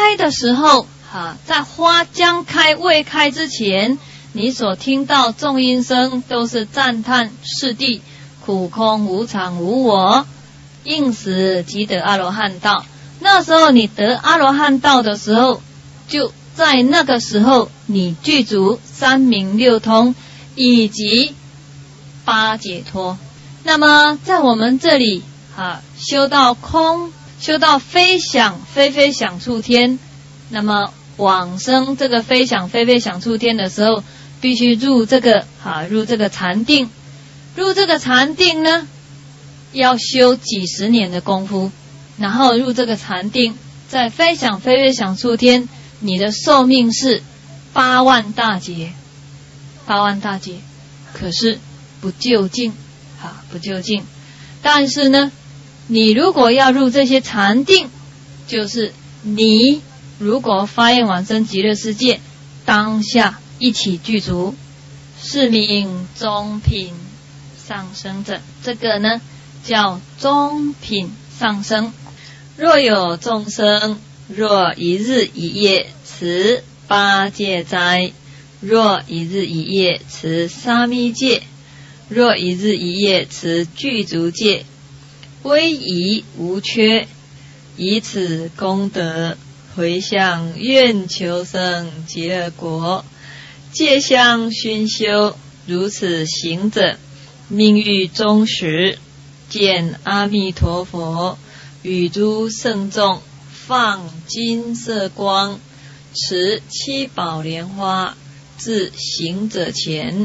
开的时候在花将开未开之前，你所听到众音声都是赞叹是地苦空无常无我，应时即得阿罗汉道。那时候你得阿罗汉道的时候，就在那个时候你具足三明六通以及八解脱。那么在我们这里修到空，修到非想非非想处天，那么往生这个非想非非想处天的时候，必须入这个禅定。入这个禅定呢，要修几十年的功夫，然后入这个禅定，在非想非非想处天，你的寿命是8万大劫，8万大劫，可是不究竟不究竟。但是呢，你如果要入这些禅定，就是你如果发愿往生极乐世界，当下一起具足，是名中品上升者。这个呢叫中品上升。若有众生，若一日一夜持八戒斋，若一日一夜持沙弥戒，若一日一夜持具足戒，威仪无缺，以此功德回向愿求生极乐国，戒相熏修，如此行者，命欲终时，见阿弥陀佛与诸圣众放金色光，持七宝莲花至行者前。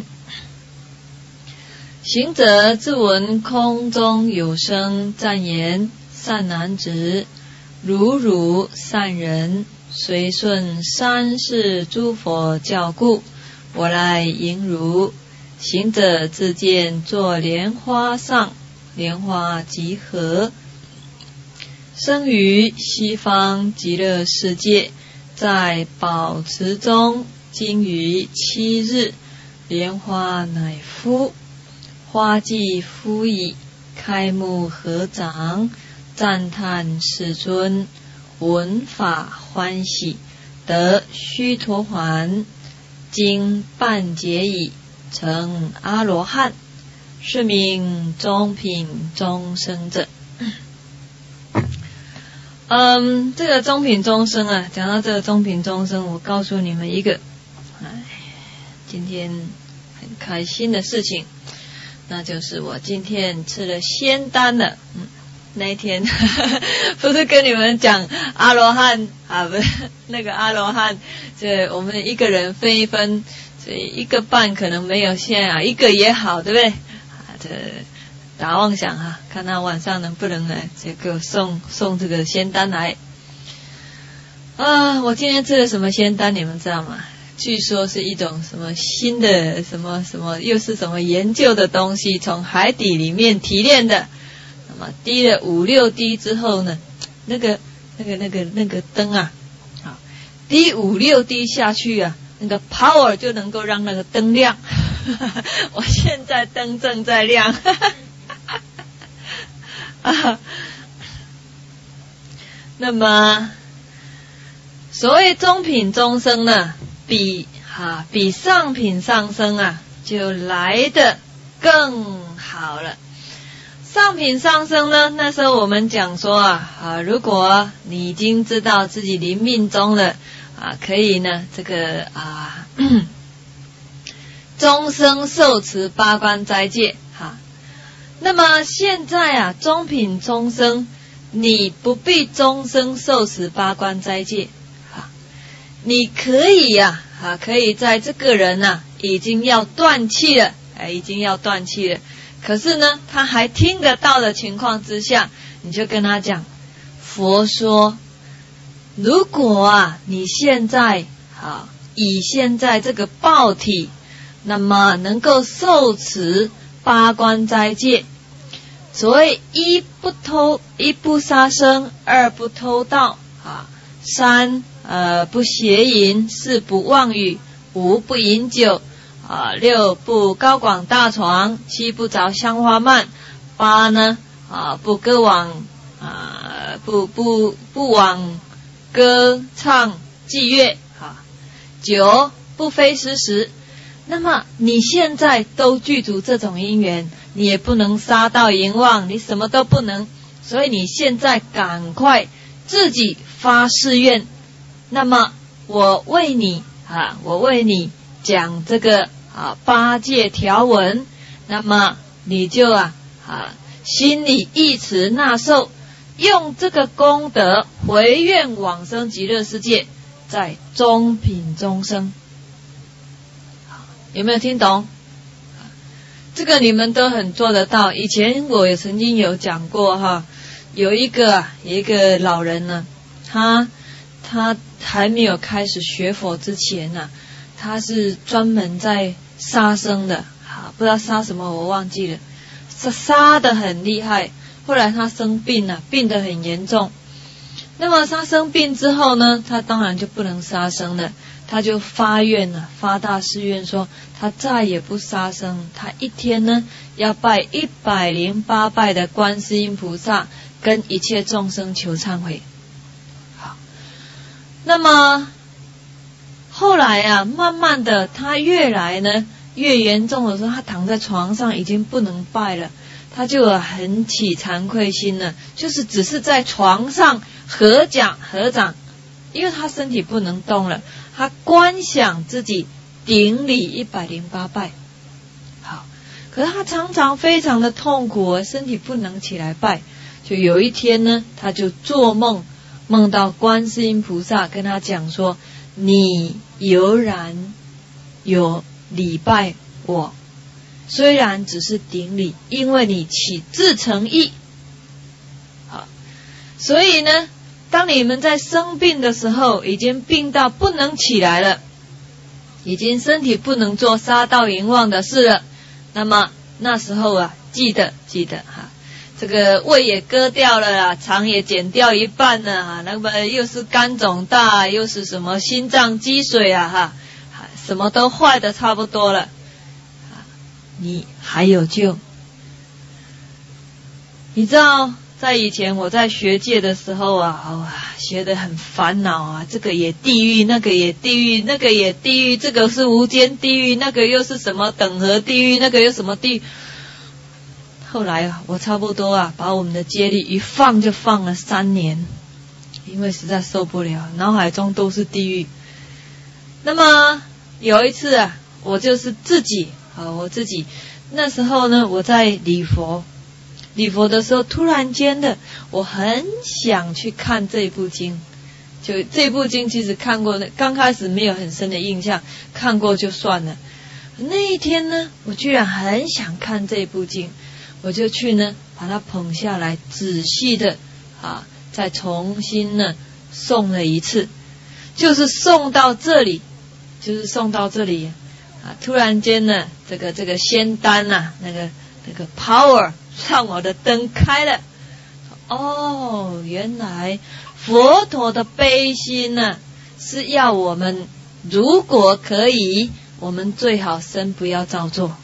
行者自闻空中有声赞言：善男子，如汝善人，随顺三世诸佛教故，我来迎汝。行者自见坐莲花上，莲花集合，生于西方极乐世界，在宝池中经于7日，莲花乃敷，花既敷矣，开目合掌，赞叹世尊，闻法欢喜，得须陀洹，经半解矣，成阿罗汉，是名中品中生者。这个中品中生讲到这个中品中生，我告诉你们一个今天很开心的事情，那就是我今天吃了仙丹了。那一天不是跟你们讲阿罗汉不是那个阿罗汉，这我们一个人分一分，所以1个半可能没有限1个也好，对不对？这打妄想看他晚上能不能这个送这个仙丹来我今天吃了什么仙丹你们知道吗？据说是一种什么新的什么又是什么研究的东西，从海底里面提炼的。那么滴了5-6滴之后呢，那个灯滴5-6滴下去那个 power 就能够让那个灯亮我现在灯正在亮那么所谓中品中生呢，比上品上生就来得更好了。上品上生呢，那时候我们讲说如果你已经知道自己临命终了可以呢这个终生受持八关斋戒那么现在中品中生，你不必终生受持八关斋戒你可以可以在这个人已经要断气了，可是呢他还听得到的情况之下，你就跟他讲，佛说如果你现在以现在这个报体，那么能够受持八关斋戒，所谓1不偷，1不杀生，2不偷盗3不邪淫，4不妄语，5不饮酒6不高广大床，7不着香花蔓，8呢不歌往不往歌唱伎乐，酒不非时时。那么你现在都具足这种因缘，你也不能杀盗淫妄，你什么都不能，所以你现在赶快自己发誓愿。那么我为你讲这个八戒条文，那么你就心里忆持纳受，用这个功德回愿往生极乐世界，在中品中生。有没有听懂？这个你们都很做得到。以前我也曾经有讲过有一个老人呢，他还没有开始学佛之前呢，他是专门在杀生的，不知道杀什么我忘记了，杀得很厉害。后来他生病了，病得很严重。那么他生病之后呢，他当然就不能杀生了，他就发愿了，发大誓愿说他再也不杀生，他一天呢要拜108拜的观世音菩萨，跟一切众生求忏悔。好，那么后来慢慢的他越来呢越严重的时候，他躺在床上已经不能拜了，他就很起惭愧心了，就是只是在床上合掌，因为他身体不能动了，他观想自己顶礼108拜。好，可是他常常非常的痛苦，身体不能起来拜。就有一天呢，他就做梦，梦到观世音菩萨跟他讲说，你犹然有礼拜我，虽然只是顶礼，因为你起自诚意。好，所以呢，当你们在生病的时候，已经病到不能起来了，已经身体不能做杀盗淫妄的事了，那么那时候记得这个胃也割掉了啦，肠也剪掉一半了那么又是肝肿大，又是什么心脏积水什么都坏的差不多了，你还有救。你知道在以前我在学界的时候学得很烦恼这个也地狱，那个也地狱，那个也地狱，这个是无间地狱，那个又是什么等合地狱，那个又什么地狱。后来我差不多把我们的戒律一放就放了3年，因为实在受不了，脑海中都是地狱。那么有一次我就是我自己那时候呢，我在礼佛的时候，突然间的我很想去看这部经。就这部经其实看过，刚开始没有很深的印象，看过就算了。那一天呢，我居然很想看这部经，我就去呢把它捧下来，仔细的再重新呢诵了一次，就是诵到这里突然间呢这个仙丹那个 power 让我的灯开了。原来佛陀的悲心是要我们如果可以，我们最好身不要造作，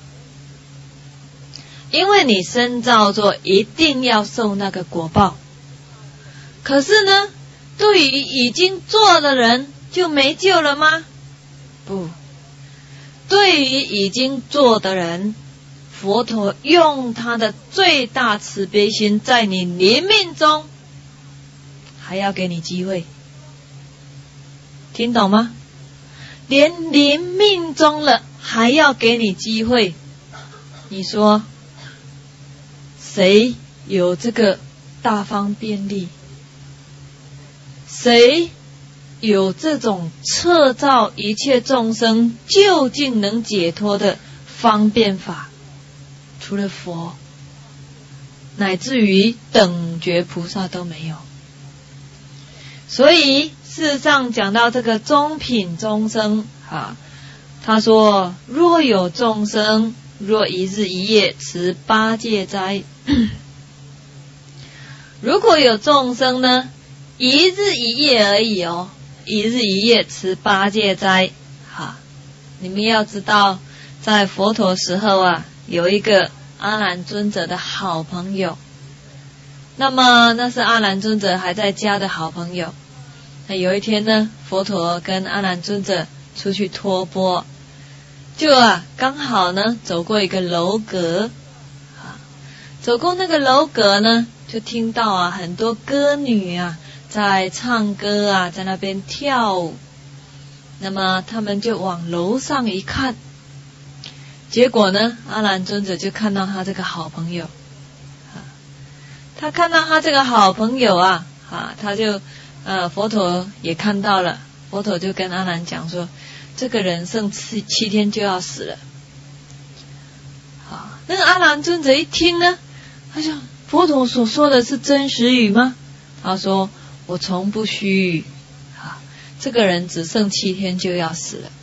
因为你身造作一定要受那个果报。可是呢，对于已经做的人就没救了吗？不，对于已经做的人，佛陀用他的最大慈悲心，在你临命中还要给你机会，听懂吗？连临命中了还要给你机会，你说谁有这个大方便力？谁有这种彻照一切众生究竟能解脱的方便法？除了佛，乃至于等觉菩萨都没有。所以事实上讲到这个中品众生他说若有众生若一日一夜持8戒斋如果有众生呢一日一夜而已一日一夜持8戒斋你们要知道，在佛陀时候有一个阿难尊者的好朋友，那么那是阿难尊者还在家的好朋友。 那有一天呢，佛陀跟阿难尊者出去托钵，就刚好呢走过一个楼阁，走过那个楼阁呢，就听到很多歌女在唱歌在那边跳舞。那么他们就往楼上一看，结果呢，阿难尊者就看到他这个好朋友，他看到他这个好朋友他就佛陀也看到了，佛陀就跟阿难讲说，这个人剩7天就要死了。那个阿难尊者一听呢，他说佛陀所说的是真实语吗？他说我从不虚语，这个人只剩7天就要死了。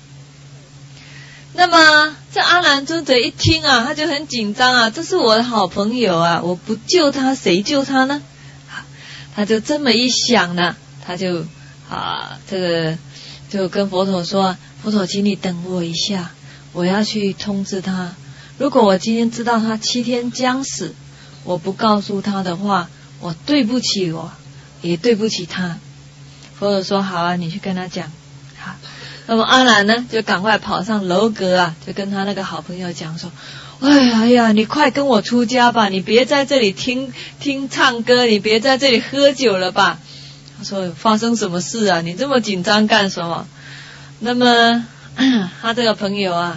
那么这阿难尊者一听他就很紧张这是我的好朋友我不救他谁救他呢？他就这么一想呢，他就这个就跟佛陀说，佛陀请你等我一下，我要去通知他，如果我今天知道他7天将死，我不告诉他的话，我对不起我也对不起他。佛陀说好你去跟他讲。好，那么阿难呢就赶快跑上楼阁就跟他那个好朋友讲说，哎呀，你快跟我出家吧，你别在这里听唱歌，你别在这里喝酒了吧。他说发生什么事你这么紧张干什么？那么他这个朋友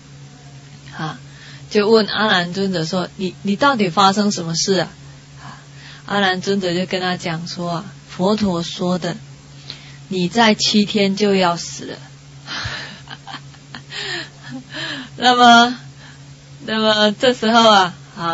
就问阿难尊者说，你到底发生什么事阿难尊者就跟他讲说佛陀说的，你在7天就要死了。那么这时候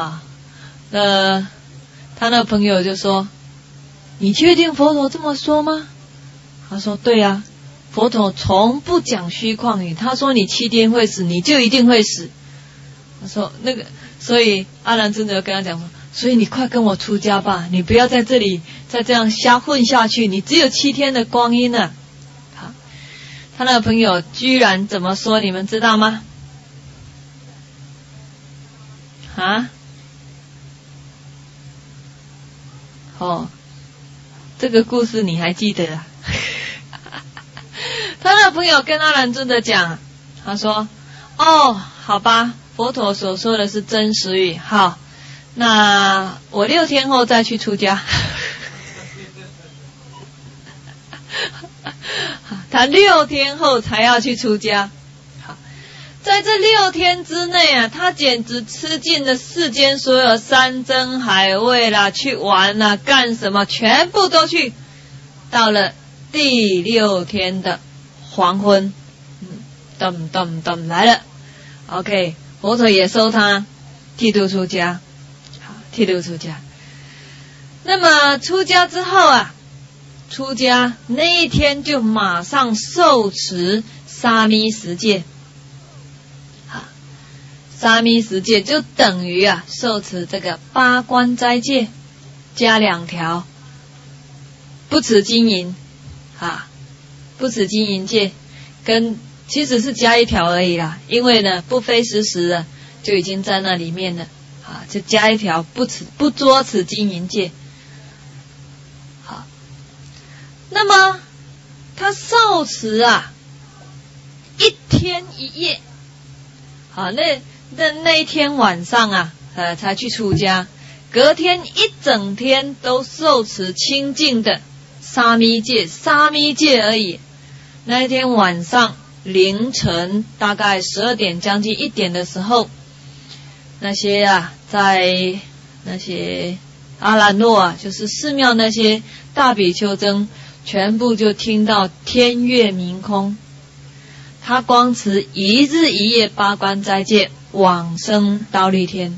他那朋友就说，你确定佛陀这么说吗？他说对佛陀从不讲虚诳语，他说你7天会死，你就一定会死。他说所以阿难尊者跟他讲说，所以你快跟我出家吧，你不要在这里再这样瞎混下去，你只有7天的光阴了。好，他那个朋友居然怎么说，你们知道吗？这个故事你还记得他那个朋友跟阿难尊者讲，他说好吧，佛陀所说的是真实语，好，那我6天后再去出家。他6天后才要去出家。好，在这6天之内他简直吃尽了世间所有山珍海味啦，去玩啦，干什么全部都去。到了第6天的黄昏，来了。OK， 佛陀也收他剃度出家。好，剃度出家。那么出家之后出家那一天就马上受持沙弥十戒。沙弥十戒就等于受持这个8关斋戒加2条，不持金银不持金银戒，跟其实是加1条而已啦，因为呢不非时时就已经在那里面了就加1条，不捉持金银戒。好，那么他受持1天1夜。好，那一天晚上才去出家，隔天一整天都受持清净的沙弥戒而已。那一天晚上凌晨大概12点将近1点的时候，那些在那些阿兰若就是寺庙那些大比丘僧全部就听到天月明空，他光持1日1夜8关斋戒往生忉利天。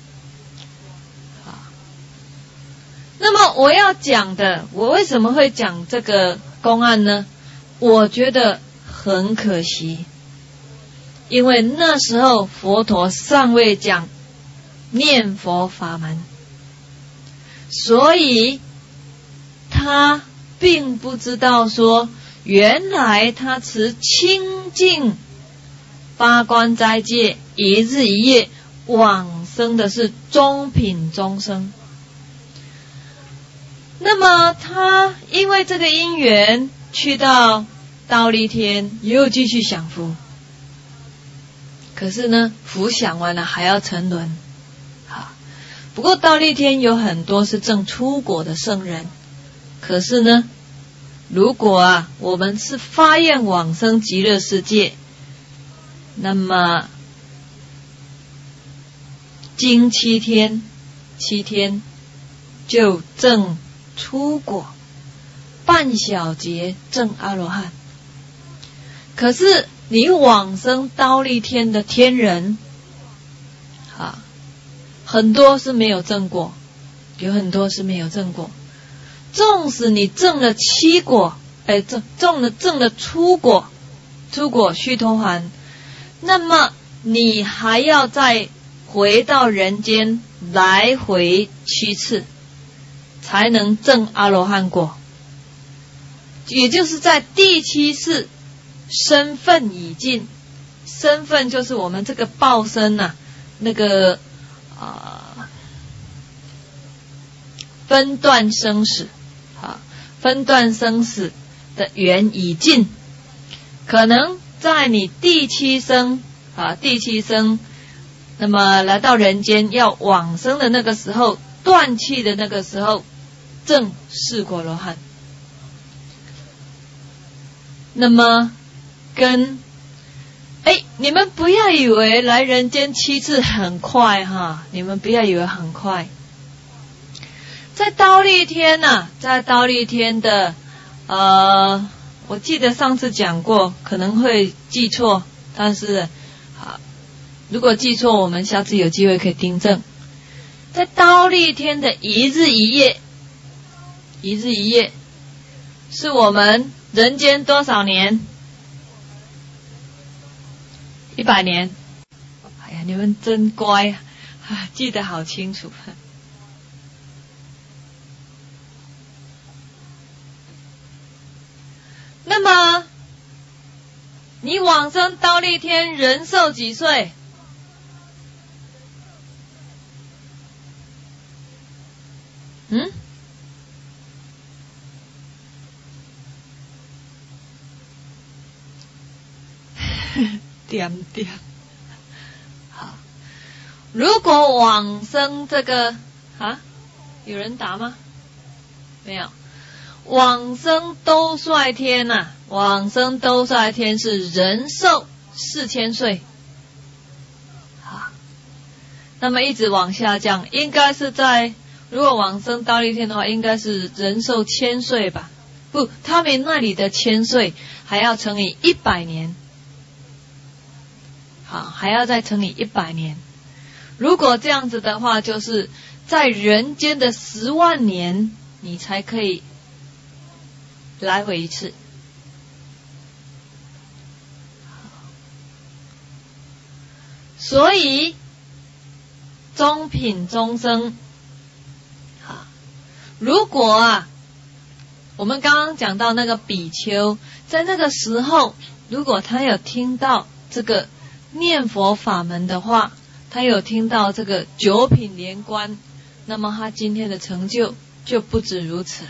那么我要讲的，我为什么会讲这个公案呢？我觉得很可惜，因为那时候佛陀尚未讲念佛法门，所以他并不知道说原来他持清净8关斋戒1日1夜往生的是中品众生。 那么他因为这个因缘去到忉利天，又继续享福。可是呢，福享完了还要沉沦。好，不过忉利天有很多是正出果的圣人。可是呢，如果我们是发愿往生极乐世界，那么经7天就证出果，半小劫证阿罗汉。可是你往生忉利天的天人很多是没有证过，有很多是没有证过。纵使你证了7果，证了出果须陀洹，那么你还要再回到人间来回7次，才能证阿罗汉果。也就是在第7次身份已尽，身份就是我们这个报身那个分段生死分段生死的缘已尽，可能在你第7生那么来到人间要往生的那个时候，断气的那个时候，证4果罗汉。那么你们不要以为来人间7次很快你们不要以为很快。在忉利天在忉利天的我记得上次讲过，可能会记错，但是如果记错，我们下次有机会可以订正。在忉利天的一日一夜是我们人间多少年？100年。哎呀，你们真乖记得好清楚。那么你往生忉利天人寿几岁？点好，如果往生这个有人答吗？没有。往生兜率天往生兜率天是人寿4000岁。那么一直往下降，应该是在如果往生忉利天的话，应该是人寿1000岁吧？不，他们那里的1000岁还要乘以100年。还要再乘以100年。如果这样子的话，就是在人间的10万年，你才可以来回一次。所以中品中生如果我们刚刚讲到那个比丘，在那个时候，如果他有听到这个念佛法门的话，他有听到这个9品莲观，那么他今天的成就就不止如此了。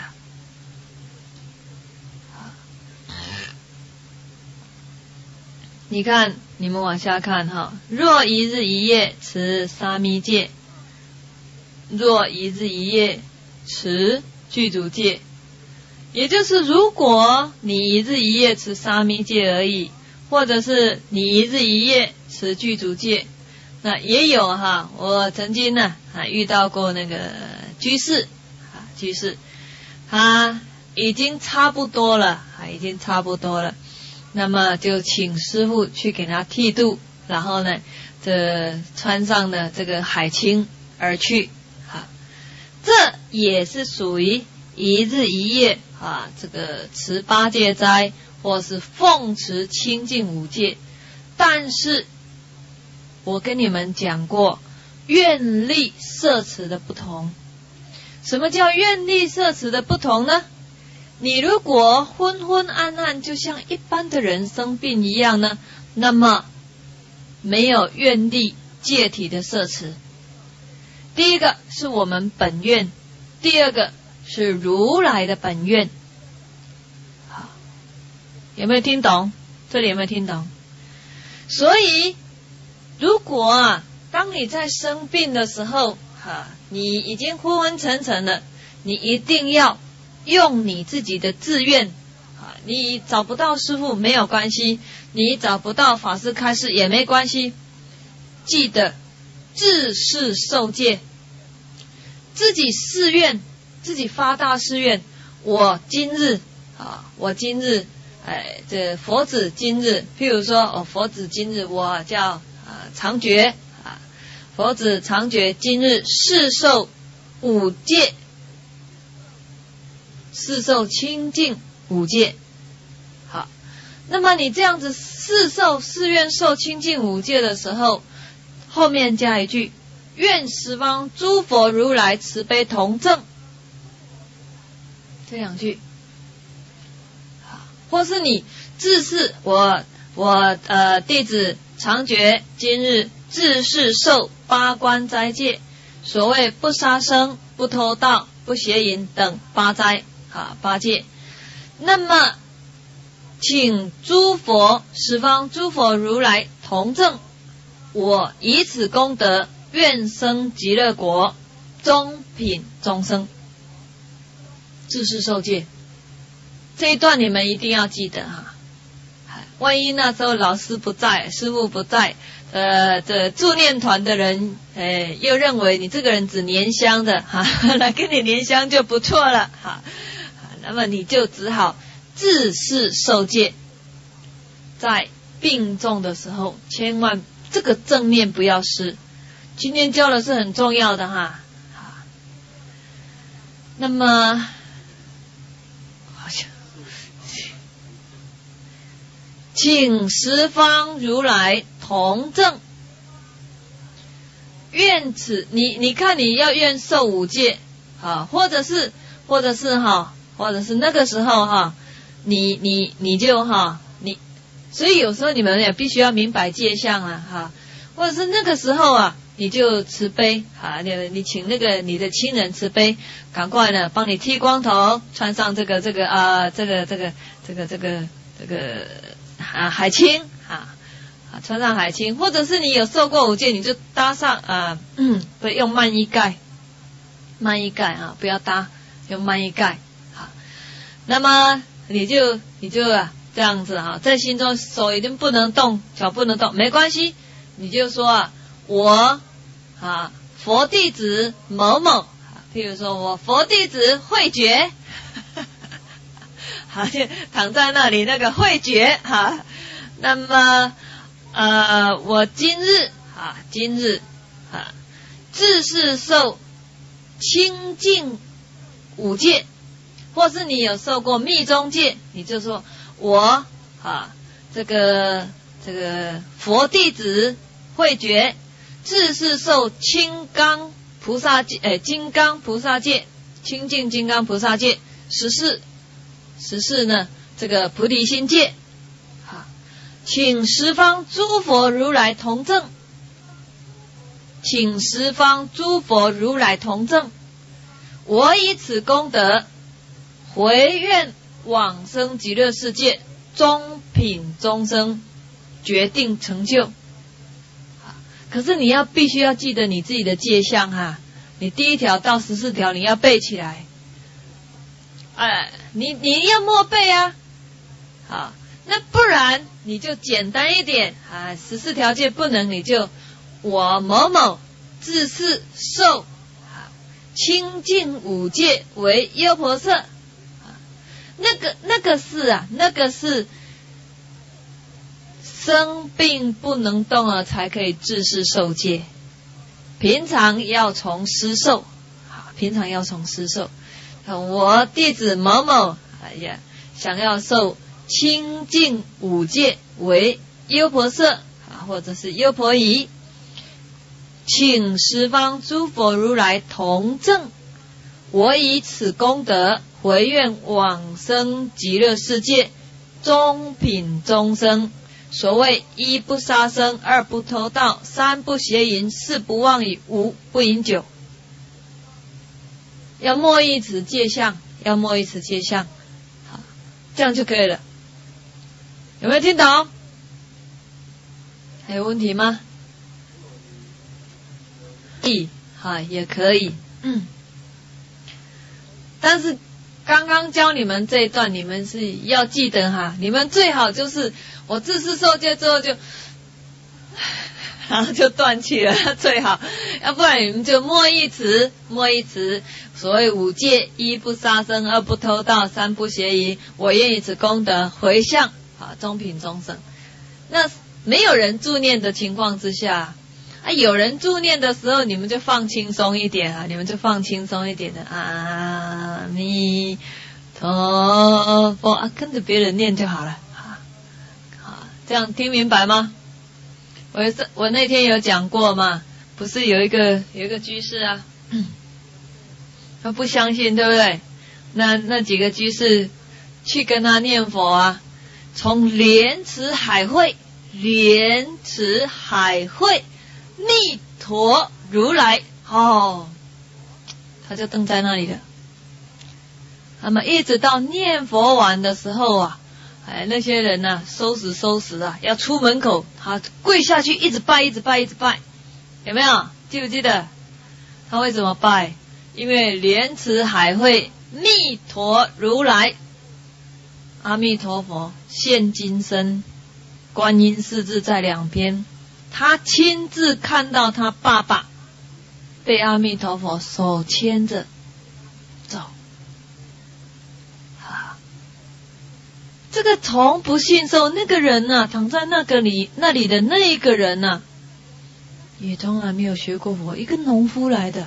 你看，你们往下看若一日一夜持沙弥戒，若一日一夜持具足戒，也就是如果你一日一夜持沙弥戒而已，或者是你一日一夜持具足戒，那也有我曾经遇到过那个居士他已经差不多了，那么就请师父去给他剃度，然后呢这穿上了这个海青而去这也是属于一日一夜这个持8戒斋或是奉持清净5戒。但是我跟你们讲过愿力摄持的不同。什么叫愿力摄持的不同呢？你如果昏昏暗暗就像一般的人生病一样呢，那么没有愿力戒体的摄持。第一个是我们本愿，第二个是如来的本愿。好，有没有听懂？这里有没有听懂？所以如果当你在生病的时候你已经昏昏沉沉了，你一定要用你自己的自愿。你找不到师父没有关系，你找不到法师开示也没关系，记得自誓受戒，自己誓愿，自己发大誓愿，我今日这佛子今日，譬如说佛子今日我叫常觉佛子常觉今日誓受5戒，誓受清净5戒。好，那么你这样子誓愿受清净5戒的时候，后面加一句愿十方诸佛如来慈悲同证，这2句。或是你自誓我弟子常觉今日自誓受8关斋戒，所谓不杀生、不偷盗、不邪淫等8斋8戒。那么请诸佛十方诸佛如来同证，我以此功德愿生极乐国，中品终生。自誓受戒，这一段你们一定要记得万一那时候老师不在，师父不在，这助念团的人又认为你这个人只拈香的来跟你拈香就不错了那么你就只好自誓受戒。在病重的时候，千万这个正念不要失。今天教的是很重要的那么请十方如来同证，愿此你看你要愿受5戒或者是那个时候你就所以有时候你们也必须要明白戒相或者是那个时候你就慈悲你请那个你的亲人慈悲，赶快呢帮你剃光头，穿上这个海青穿上海青，或者是你有受过5戒，你就搭上不用慢衣盖不要搭，用慢衣盖那么你就这样子在心中手已经不能动，脚不能动，没关系，你就说我佛弟子某某，譬如说我佛弟子慧觉就躺在那里那个慧觉那么我今日自誓受清净5戒，或是你有受过密宗戒，你就说我这个佛弟子慧觉自誓受金刚菩萨戒清净金刚菩萨戒14呢这个菩提心戒请十方诸佛如来同证，请十方诸佛如来同证，我以此功德回愿往生极乐世界，中品终生决定成就。可是你必须要记得你自己的戒相你第1条到14条你要背起来你要默背好，那不然你就简单一点14条戒不能，你就我某某自誓受清净5戒为优婆塞那个是生病不能动了才可以自誓受戒，平常要从师受我弟子某某想要受清净5戒为优婆塞或者是优婆夷，请十方诸佛如来同证，我以此功德回愿往生极乐世界，中品终生。所谓1不杀生，2不偷盗，3不邪淫，4不妄语，5不饮酒。 要默一词借相，要默一词借相，好，这样就可以了。有没有听懂？还有问题吗？也可以，但是刚刚教你们这一段，你们是要记得哈，你们最好就是我自视受戒之后就，然后就断气了，最好，要不然你们就默一词，所谓五戒：一不杀生，二不偷盗，三不邪淫，我愿以此功德回向中品众生。那没有人助念的情况之下，有人助念的时候，你们就放轻松一点啊，的阿弥陀佛跟着别人念就好了。好，这样听明白吗？我那天有讲过嘛，不是有一个居士啊，他不相信，对不对？那几个居士去跟他念佛啊，从莲池海会弥陀如来他就登在那里了。那么一直到念佛完的时候啊，那些人啊收拾啊，要出门口，他跪下去一直拜，有没有？记不记得？他为什么拜？因为莲池海会弥陀如来，阿弥陀佛现金身，观音四字在两边。他亲自看到他爸爸被阿弥陀佛手牵着走，这个从不信受那个人啊，躺在那里的那一个人啊，也从来没有学过佛，一个农夫来的。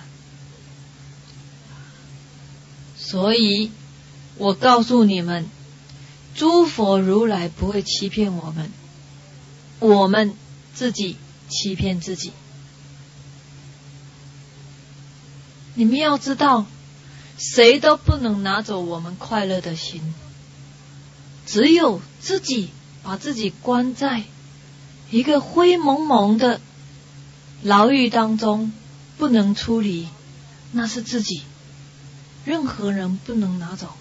所以我告诉你们，诸佛如来不会欺骗我们，我们自己欺骗自己。你们要知道，谁都不能拿走我们快乐的心，只有自己把自己关在一个灰蒙蒙的牢狱当中，不能出离，那是自己，任何人不能拿走。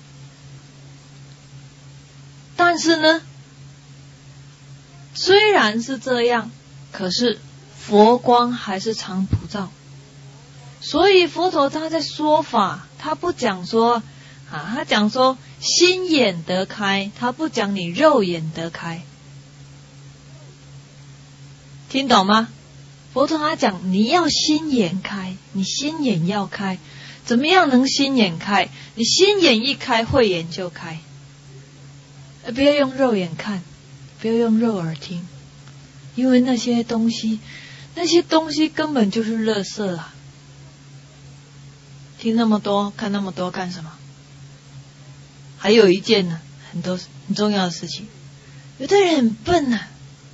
但是呢，虽然是这样，可是佛光还是常普照。所以佛陀他在说法，他不讲说他讲说心眼得开，他不讲你肉眼得开，听懂吗？佛陀他讲你要心眼开，你心眼要开，怎么样能心眼开？你心眼一开，慧眼就开。不要用肉眼看，不要用肉耳听，因为那些东西根本就是垃圾啊！听那么多，看那么多干什么？还有一件呢，很重要的事情，有的人很笨啊，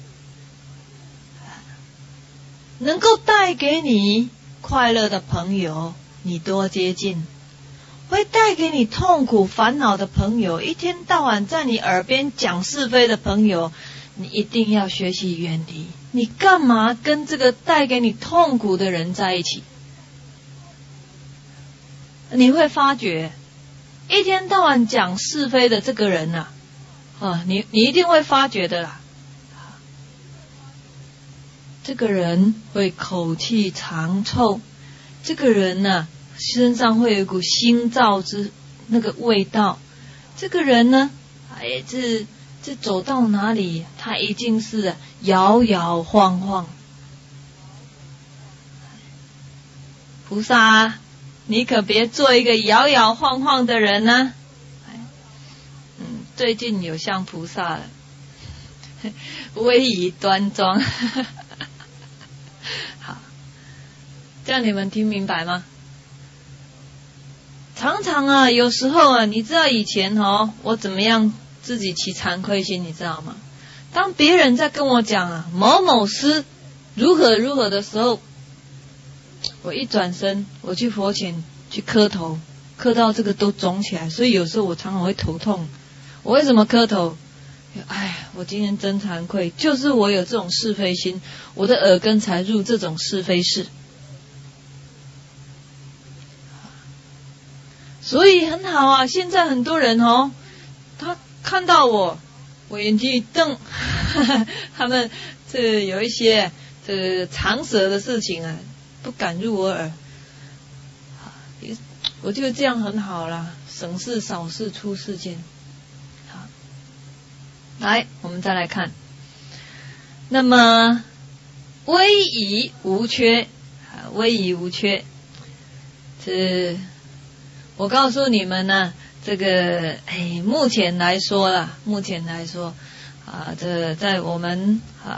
能够带给你快乐的朋友，你多接近；会带给你痛苦烦恼的朋友，一天到晚在你耳边讲是非的朋友，你一定要学习远离。你干嘛跟这个带给你痛苦的人在一起？你会发觉，一天到晚讲是非的这个人你一定会发觉的啦。这个人会口气长臭，这个人身上会有一股腥皂之那个味道，这个人这走到哪里，他一定是摇摇晃晃。菩萨你可别做一个摇摇晃晃的人啊！最近有像菩萨了，威仪端庄。好，这样你们听明白吗？常常有时候你知道以前我怎么样自己起惭愧心，你知道吗？当别人在跟我讲某某师如何如何的时候，我一转身，我去佛前去磕头，磕到这个都肿起来，所以有时候我常常会头痛。我为什么磕头？我今天真惭愧，就是我有这种是非心，我的耳根才入这种是非事。 所以很好啊。现在很多人哦，他看到我眼睛一瞪，他们这有一些这长舌的事情啊，不敢入我耳。我觉得这样很好啦，省事少事出世间。好，来，我们再来看。那么威仪无缺，威仪无缺，这我告诉你们呢，这个目前来说这在我们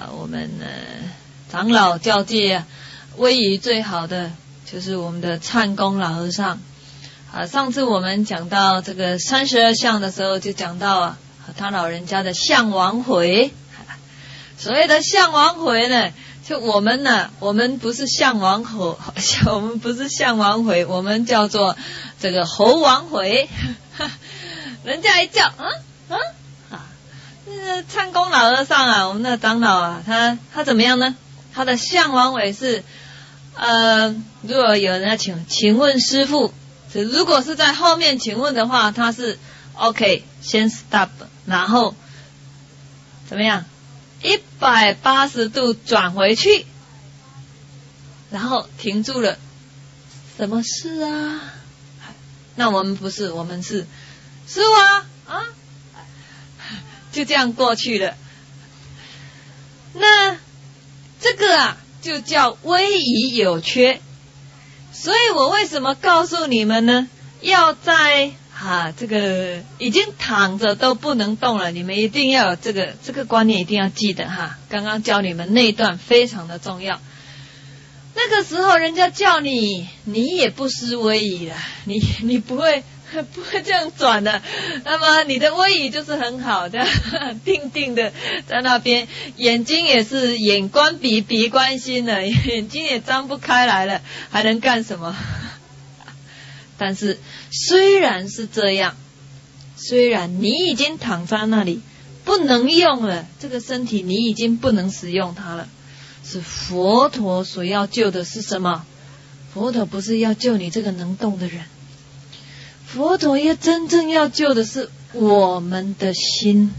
长老教界啊，威仪最好的就是我们的忏公老和尚。上次我们讲到这个32相的时候，就讲到他老人家的相王回。所谓的相王回呢，就我们不是相王回，我们不是相王回，我们叫做这个猴王回。人家一叫忏公老和尚啊，我们的长老啊，他怎么样呢？他的相王回是如果有人要请问师父，如果是在后面请问的话，他是 OK 先 stop， 然后怎么样180度转回去，然后停住了，什么事啊？那我们不是，我们是师父啊，就这样过去了。那这个就叫威仪有缺。所以我为什么告诉你们呢？要在这个已经躺着都不能动了，你们一定要有这个观念，一定要记得哈。刚刚教你们那一段非常的重要。那个时候人家叫你，你也不失威仪了，你不会这样转的。那么你的威仪就是很好的，定定的在那边，眼睛也是眼观鼻，鼻观心了，眼睛也张不开来了，还能干什么？但是虽然是这样，虽然你已经躺在那里不能用了，这个身体你已经不能使用它了，是佛陀所要救的是什么？佛陀不是要救你这个能动的人，佛陀真正要救的是我们的心。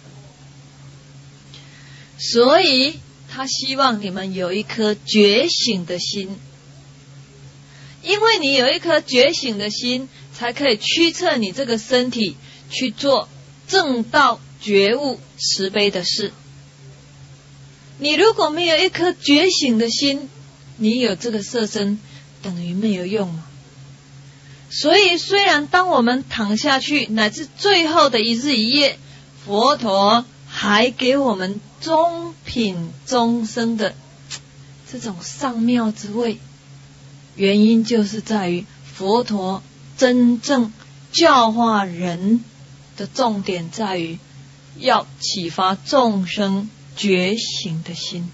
所以他希望你们有一颗觉醒的心，因为你有一颗觉醒的心，才可以驱策你这个身体去做正道觉悟慈悲的事。你如果没有一颗觉醒的心，你有这个色身等于没有用嘛。所以虽然当我们躺下去，乃至最后的一日一夜，佛陀还给我们中品终生的这种上妙之位，原因就是在于佛陀真正教化人的重点在于要启发众生觉醒的心。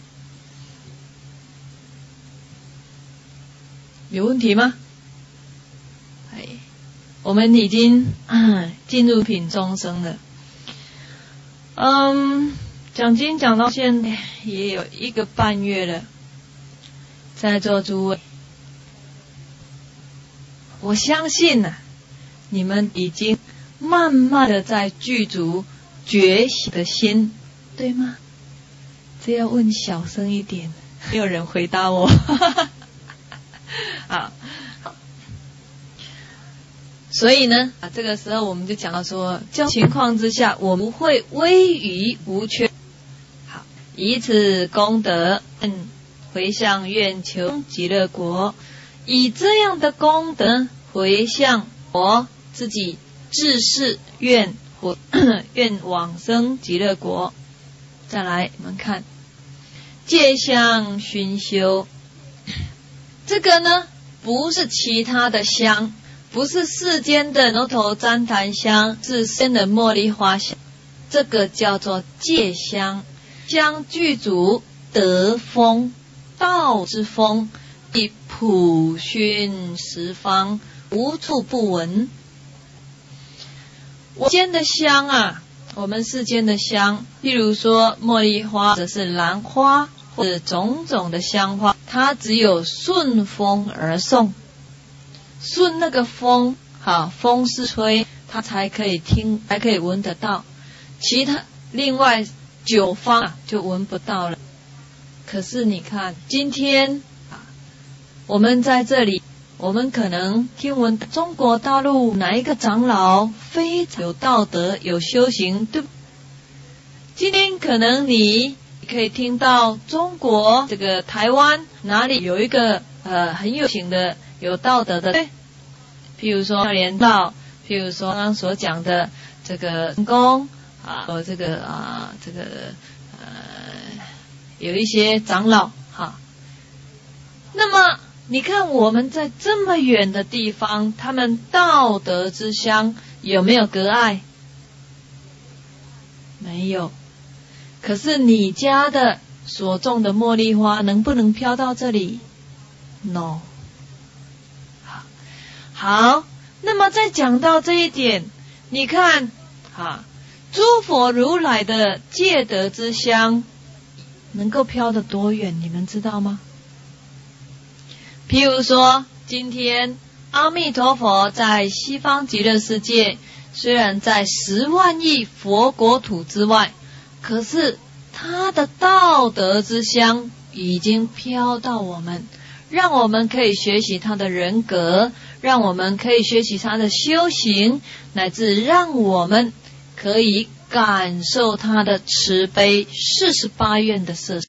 有问题吗？我们已经进入品终生了。讲经讲到现在也有1个半月了，在座诸位，我相信你们已经慢慢的在具足觉醒的心，对吗？这要问小声一点，没有人回答我。好，所以呢，这个时候我们就讲到说，这情况之下，我们会威仪无缺。好，以此功德，回向愿求极乐国，以这样的功德回向我自己自是愿往生极乐国。再来，我们看戒香熏修，这个呢不是其他的香，不是世间的牛头旃檀香，是世间的茉莉花香，这个叫做戒香。香具足德风道之风，以普熏十方，无处不闻。我间的香我们世间的香，譬如说茉莉花，或者是兰花，或者种种的香花，它只有顺风而送，顺那个风好，风是吹，他才可以听，才可以闻得到。其他另外9方就闻不到了。可是你看，今天我们在这里，我们可能听闻中国大陆哪一个长老非常有道德、有修行，对不？今天可能你可以听到中国这个台湾哪里有一个很有情的、有道德的，对，譬如说莲道，譬如说刚刚所讲的这个成功有一些长老哈。那么你看我们在这么远的地方，他们道德之乡有没有隔碍？没有。可是你家的所种的茉莉花能不能飘到这里？ No。 好，那么再讲到这一点，你看诸佛如来的戒德之香能够飘得多远，你们知道吗？譬如说今天阿弥陀佛在西方极乐世界，虽然在10万亿佛国土之外，可是他的道德之香已经飘到我们，让我们可以学习他的人格，让我们可以学习他的修行，乃至让我们可以感受他的慈悲48愿的摄受。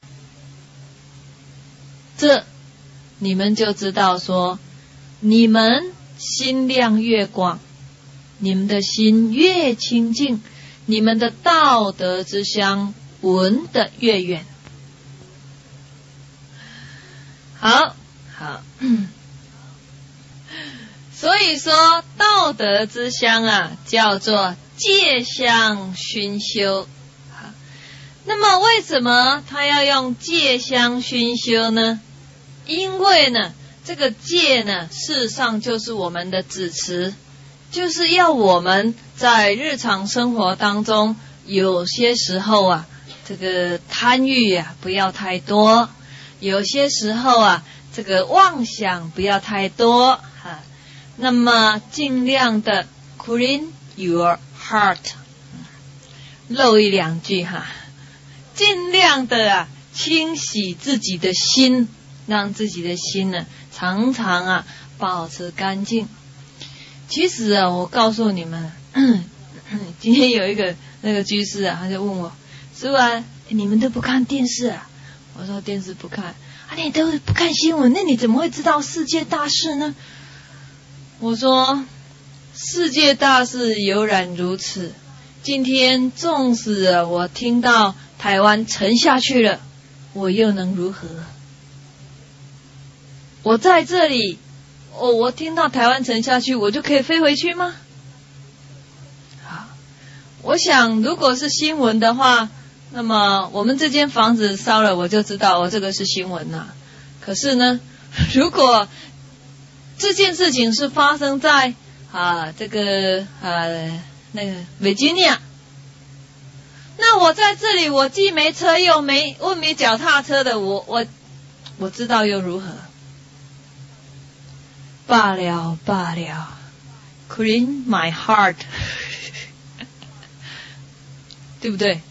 这你们就知道说，你们心量越广，你们的心越清净，你们的道德之香闻得越远。好，所以说道德之香叫做戒香熏修。那么为什么他要用戒香熏修呢？因为呢，这个戒呢，事实上就是我们的指持，就是要我们在日常生活当中，有些时候这个贪欲不要太多，有些时候这个妄想不要太多那么尽量的 clean your heart， 漏一两句尽量的清洗自己的心，让自己的心呢常常保持干净。其实我告诉你们，今天有一个那个居士他就问我，师父你们都不看电视我说电视不看你都不看新闻，那你怎么会知道世界大事呢？我说世界大事悠然如此，今天纵使我听到台湾沉下去了，我又能如何？我在这里我听到台湾沉下去，我就可以飞回去吗？我想如果是新闻的话，那么我们这间房子烧了，我就知道我这个是新闻可是呢，如果这件事情是发生在这个那个维吉尼亚，那我在这里，我既没车又没脚踏车的，我知道又如何？罢了，clean my heart 对不对？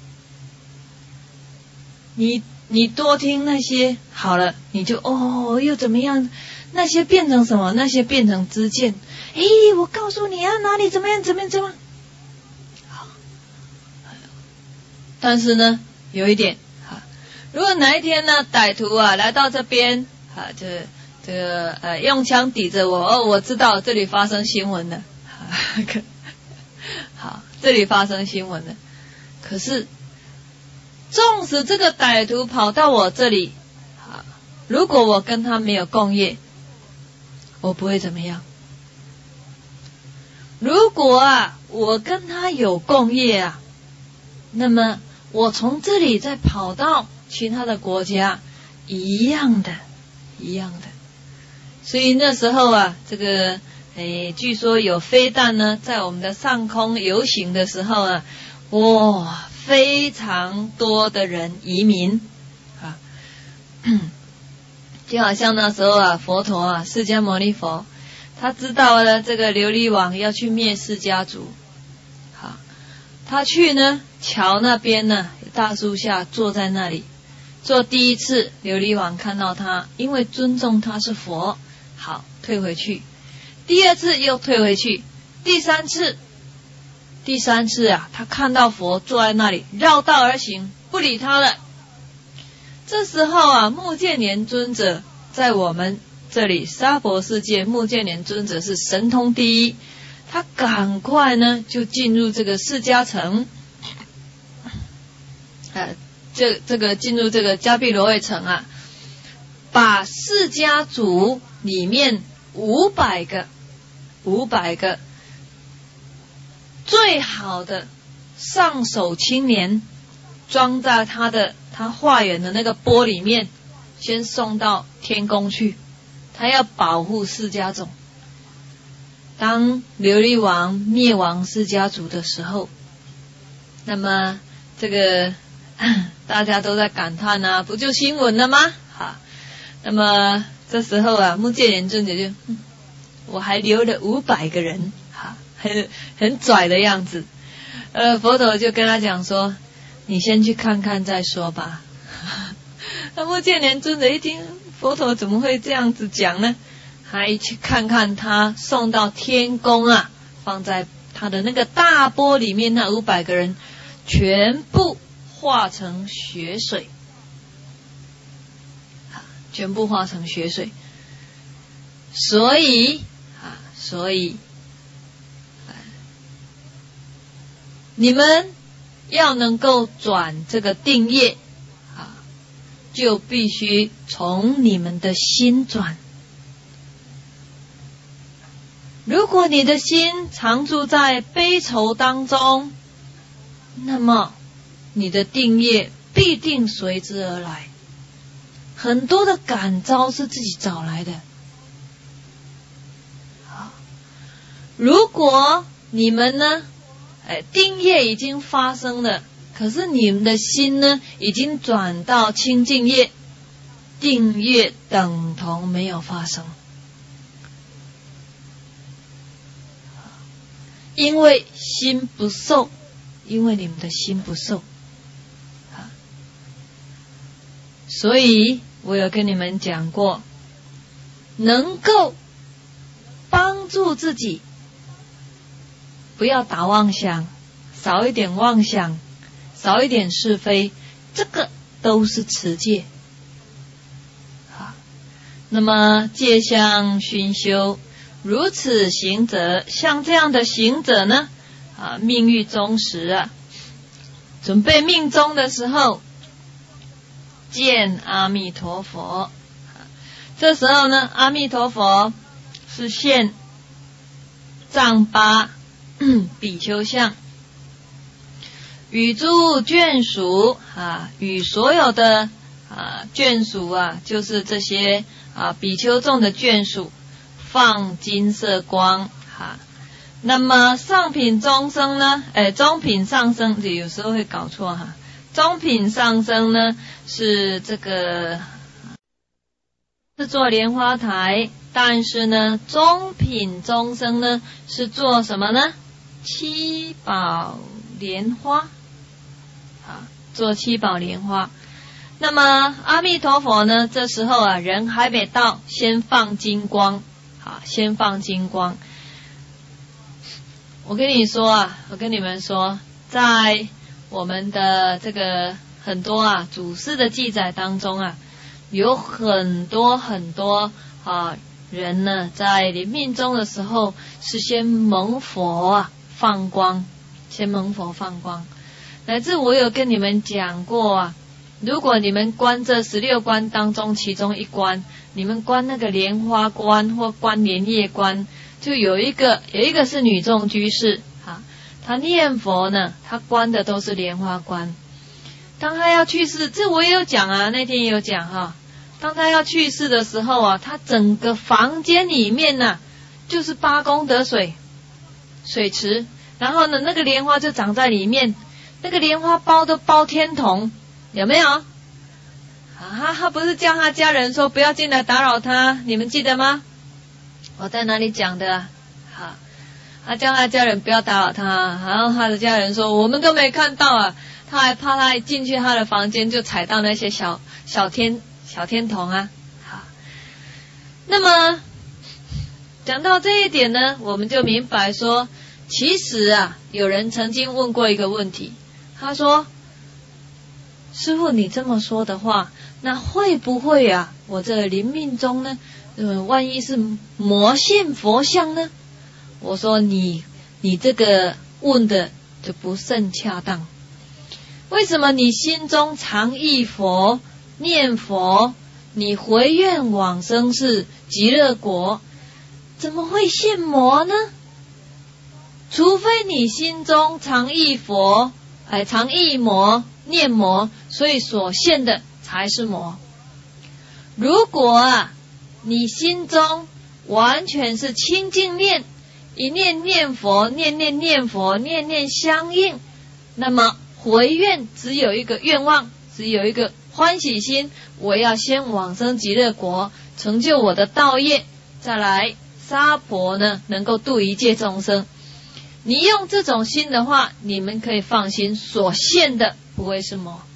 你多听那些好了，你就又怎么样？那些变成什么？那些变成知见。我告诉你哪里怎么样。好，但是呢，有一点如果哪一天呢，歹徒来到这边这个用枪抵着我，我知道这里发生新闻了。好，这里发生新闻了。可是纵使这个歹徒跑到我这里，如果我跟他没有共业，我不会怎么样。如果我跟他有共业那么我从这里再跑到其他的国家，一样的。所以那时候这个据说有飞弹呢，在我们的上空游行的时候非常多的人移民就好像那时候佛陀释迦牟尼佛他知道了这个琉璃王要去灭释迦族，好，他去呢桥那边呢大树下坐在那里。做第一次，琉璃王看到他，因为尊重他是佛，好，退回去。第二次又退回去，第三次啊，他看到佛坐在那里，绕道而行，不理他了。这时候啊，目犍连尊者在我们这里娑婆世界，目犍连尊者是神通第一，他赶快呢就进入这个释迦城，这个进入这个迦毗罗卫城啊，把释迦族里面500个最好的上首青年，装在他化缘的那个钵里面，先送到天宫去。他要保护释迦种。当琉璃王灭亡释迦族的时候，那么这个大家都在感叹啊，不就新闻了吗？好，那么这时候啊，目犍连尊者就，我还留了500个人，好，很拽的样子。佛陀就跟他讲说，你先去看看再说吧。那目犍连尊者一听佛陀怎么会这样子讲呢？还去看看他送到天宫啊，放在他的那个大钵里面，那500个人全部化成血水，全部化成血水。所以你们要能够转这个定业啊，就必须从你们的心转。如果你的心常住在悲愁当中，那么你的定业必定随之而来。很多的感召是自己找来的。如果你们呢，定业已经发生了，可是你们的心呢，已经转到清净业，定业等同没有发生。因为心不受，因为你们的心不受，所以我有跟你们讲过，能够帮助自己不要打妄想，少一点妄想，少一点是非，这个都是持戒。那么戒相熏修，如此行者，像这样的行者呢，命欲终时啊，准备命终的时候，见阿弥陀佛。这时候呢，阿弥陀佛是现丈八比丘相，与诸眷属与所有的眷属啊，就是这些比丘众的眷属，放金色光那么上品中生呢，中品上生，有时候会搞错中品上生呢是这个是做莲花台，但是呢中品中生呢是做什么呢？七宝莲花做七宝莲花。那么阿弥陀佛呢，这时候人还没到，先放金光，先放金光。我跟你们说，在我们的这个很多祖师的记载当中有很多人呢，在临命终的时候是先蒙佛放光，先蒙佛放光。乃至我有跟你们讲过如果你们观这16关当中其中一关，你们观那个莲花关或观莲叶关，就有一个是女众居士她念佛呢，她观的都是莲花关。当她要去世，这我也有讲那天也有讲当她要去世的时候她整个房间里面呢就是8功德水池，然后呢那个莲花就长在里面，那个莲花包都包天童，有没有？他不是叫他家人说不要进来打扰他，你们记得吗？ 我在哪里讲的啊？好，他叫他家人不要打扰他，然后他的家人说我们都没看到啊，他还怕他一进去他的房间就踩到那些小天童啊。好，那么讲到这一点呢，我们就明白说，其实啊，有人曾经问过一个问题，他说：师父，你这么说的话，那会不会啊，我这临命中呢，万一是魔现佛像呢？我说你这个问的就不甚恰当。为什么你心中常忆佛、念佛，你回愿往生是极乐国，怎么会现魔呢？除非你心中常忆佛，常忆魔、念魔，所以所现的才是魔。如果啊，你心中完全是清净念，一念念佛，念念佛，念相应，那么回愿只有一个愿望，只有一个欢喜心，我要先往生极乐国，成就我的道业，再来娑婆呢能够度一切众生。你用这种心的话，你们可以放心，所现的不会是魔。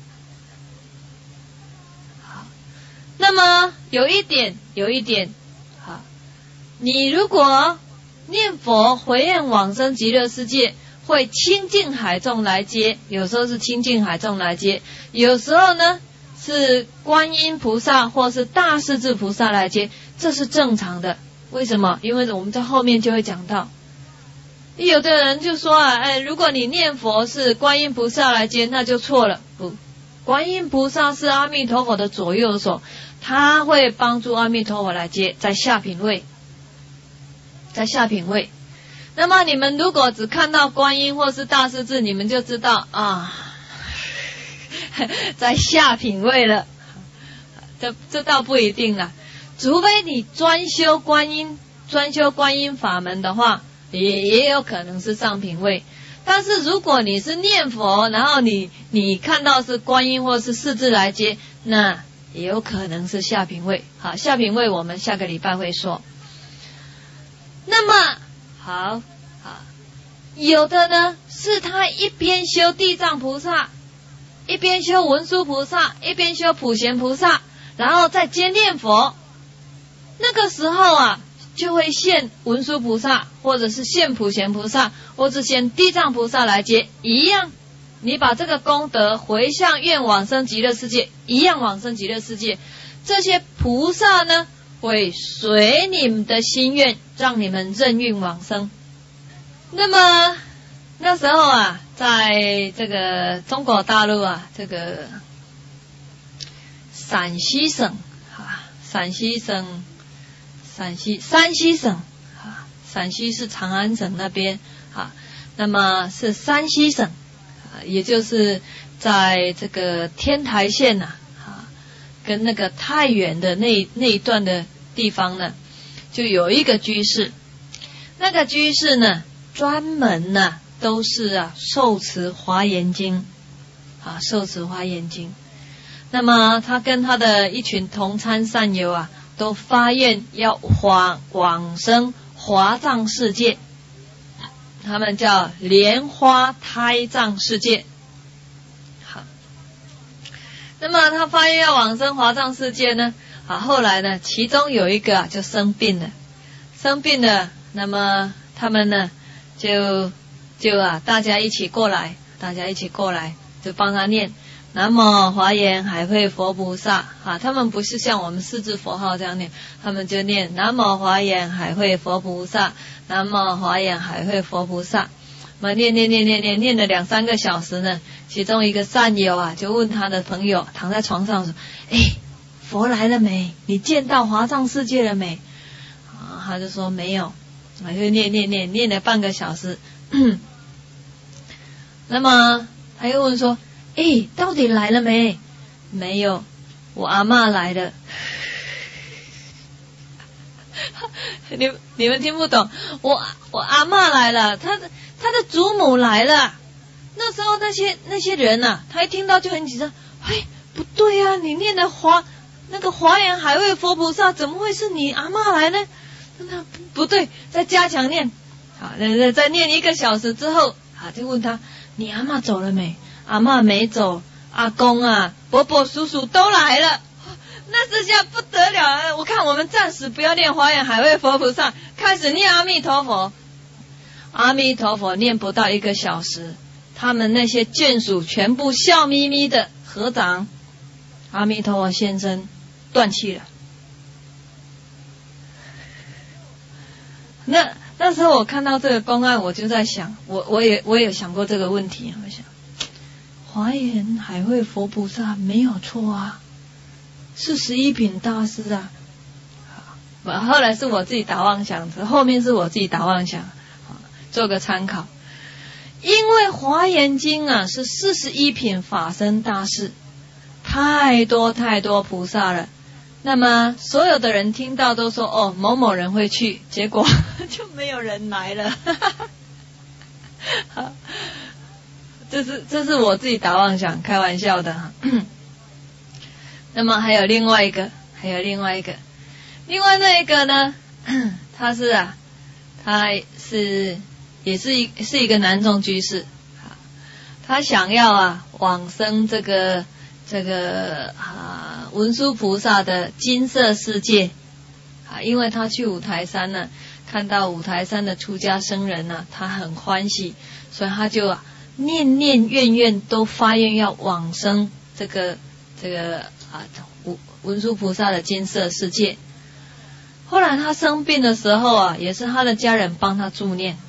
好，那么有一点，好，你如果念佛回愿往生极乐世界，会清净海众来接，有时候是清净海众来接，有时候呢是观音菩萨或是大势至菩萨来接，这是正常的。为什么？因为我们在后面就会讲到。有的人就说啊，如果你念佛是观音菩萨来接，那就错了。不，观音菩萨是阿弥陀佛的左右手，他会帮助阿弥陀佛来接，在下品位。那么你们如果只看到观音或是大势至，你们就知道啊，在下品位了。这倒不一定啦，除非你专修观音法门的话，也有可能是上品位。但是如果你是念佛，然后你看到是观音或是势至来接，那也有可能是下品位。好，下品位我们下个礼拜会说。那么好，有的呢是他一边修地藏菩萨，一边修文殊菩萨，一边修普贤菩萨，然后再兼念佛。那个时候啊，就会现文殊菩萨，或者是现普贤菩萨，或者现地藏菩萨来接，一样。你把这个功德回向愿往生极乐世界，一样往生极乐世界。这些菩萨呢，会随你们的心愿，让你们任运往生。那么那时候啊，在这个中国大陆啊，这个陕西省山西省陕西是长安省那边那么是山西省也就是在这个天台县跟那个太原的那一段的地方呢，就有一个居士。那个居士呢，专门呢都是受持华严经受持华严经。那么他跟他的一群同参善友都发愿要往生华藏世界，他们叫莲花胎藏世界。好，那么他发愿要往生华藏世界呢，后来呢，其中有一个就生病了，那么他们呢就大家一起过来，就帮他念南无华严海会佛菩萨他们不是像我们四字佛号这样念，他们就念南无华严海会佛菩萨，南无华严海会佛菩萨。念了2-3个小时呢，其中一个善友就问他的朋友，躺在床上说：佛来了没？你见到华藏世界了没？他就说没有，就念了半个小时。那么他又问说：到底来了没？没有，我阿嬷来了。你们听不懂，我阿嬷来了，他的祖母来了。那时候那些人他一听到就很紧张，不对你念的华严海会佛菩萨，怎么会是你阿嬷来呢？ 那不对，再加强念。好，再念1个小时之后，好，就问他，你阿嬷走了没？阿嬷没走，阿公啊、伯伯、叔叔都来了。那这下不得了了，我看我们暂时不要念华严海会佛菩萨，开始念阿弥陀佛。阿弥陀佛念不到1个小时，他们那些眷属全部笑眯眯的合掌，阿弥陀佛现身，断气了。那时候我看到这个公案，我就在想，我也有想过这个问题。我想，华严海会佛菩萨没有错啊，41品大师啊。后来是我自己打妄想，后面是我自己打妄想，做个参考。因为华严经啊是41品法身大士，太多菩萨了。那么所有的人听到都说哦某某人会去，结果就没有人来了。这是我自己打妄想，开玩笑的。那么还有另外那一个呢，他也是一个男众居士，他想要往生这个文殊菩萨的金色世界因为他去五台山呢，看到五台山的出家僧人呢，他很欢喜，所以他就念愿都发愿要往生这个文殊菩萨的金色世界。后来他生病的时候也是他的家人帮他助念，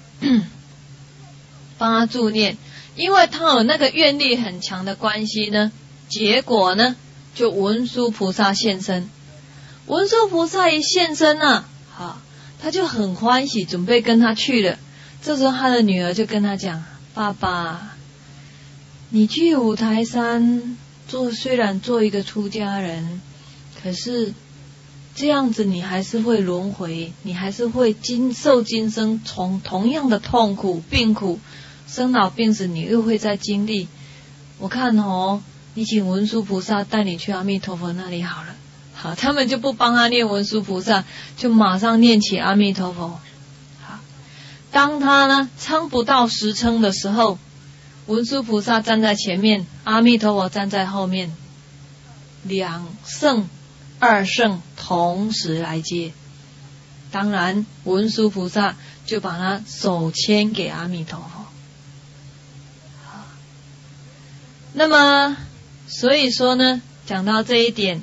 因为他有那个愿力很强的关系呢，结果呢就文殊菩萨现身。文殊菩萨一现身他就很欢喜，准备跟他去了。这时候他的女儿就跟他讲，爸爸，你去五台山虽然做一个出家人，可是这样子你还是会轮回，你还是会受今生同样的痛苦病苦，生老病死你又会再经历。我看你请文殊菩萨带你去阿弥陀佛那里好了。好，他们就不帮他念文殊菩萨，就马上念起阿弥陀佛。好，当他呢撑不到10称的时候，文殊菩萨站在前面，阿弥陀佛站在后面，2圣2圣同时来接。当然文殊菩萨就把他手牵给阿弥陀佛。好，那么所以说呢，讲到这一点